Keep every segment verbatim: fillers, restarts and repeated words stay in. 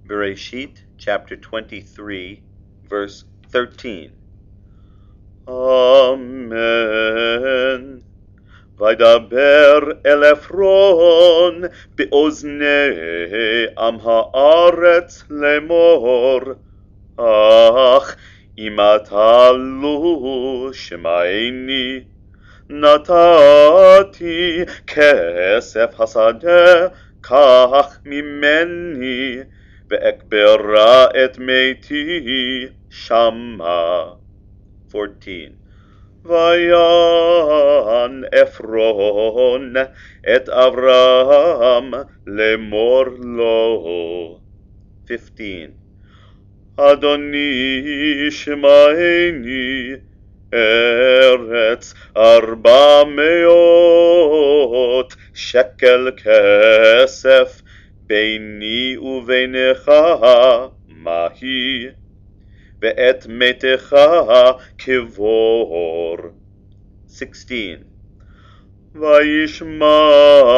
Bereshit, chapter twenty-three, verse thirteen. Amen. וידבר אל עפרון באוזני עם הארץ לאמור, אך אם אתה לא שמעני, נתתי כסף השדה, קח ממני, ואקברה את מתי שמה. fourteen. ויען עפרון את אברהם לאמור לו. fifteen. אדוני שמעני, ארץ ארבע מאות שקל כסף ביני ובינך מהי, ואת מתך כבור. sixteen. וישמע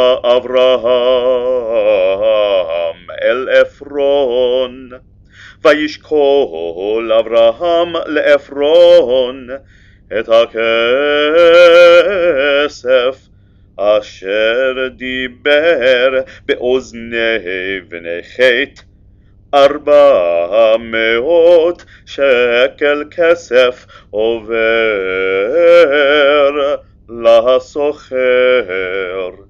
אברהם אל עפרון, וישקול אברהם לעפרון את הכסף אשר דיבר באוזני בני חת, ארבע מאות שקל כסף עובר לסוחר.